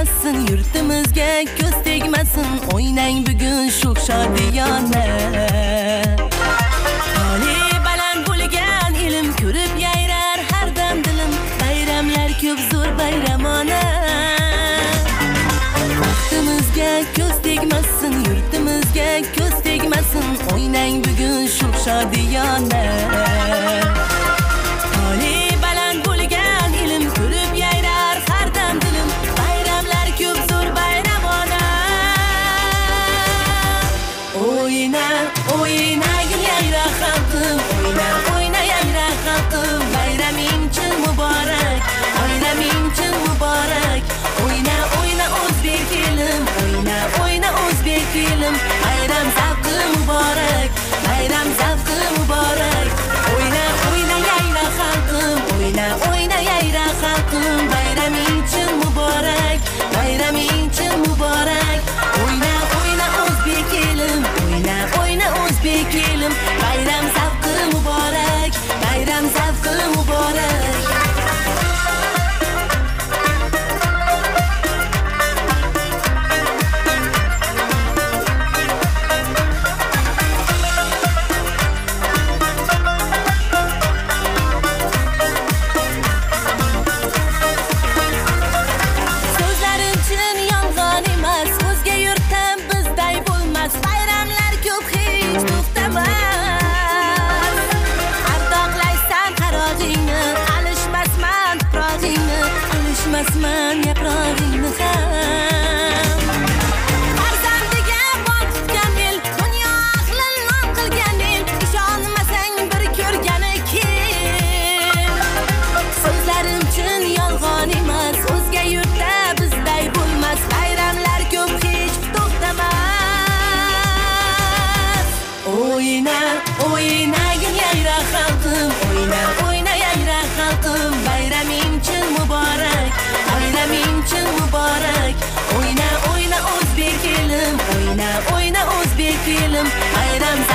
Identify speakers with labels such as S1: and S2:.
S1: tegmasin, yurtimizga ko'z tegmasin. O'ynang bugun sho'x shodiyona. Toli baland bo'lgan ilm ko'rib yayrar har dam dilim. Bayramlar ko'p zo'r bayramona. Vaqtimizga ko'z tegmasin, yurtimizga ko'z tegmasin. O'ynang bugun sho'x shodiyona. Toli baland bo'lgan ilm ko'rib yayrar har dam dilim. Bayramlar ko'p zo'r bayramona. O'yna, o'yna yayra xalqim, o'yna, o'yna yayra xalqim. Bayraming muborak, bayraming muborak. O'yna, o'yna o'zbek elim, o'yna, o'yna o'zbek elim. Bayram zavqi muborak, bayram zavqi muborak. O'yna, o'yna yayra xalqim, o'yna, o'yna yayra xalqim. Bayraming muborak, bayraming muborak. O'yna, o'yna o'zbek elim, o'yna, o'yna o'zbek elim. Bayram zavqi muborak, bayram zavqi muborak. Alışmasman yaprog'ingni ham. Farzandiga boqgan el, dunyo ahli nom qilgan el. Ishonmasang bir ko'rgani kim. So'zlarim chin yolg'on emas, o'zga yurtda bizday bo'lmas. Bayramlar ko'p hech to'xtamas. O'yna, o'yna yayra xalqim, o'yna, o'yna yayra xalqim. Bayraming muborak, bayraming muborak. O'yna, o'yna o'zbek elim, o'yna, o'yna o'zbek elim. Bayram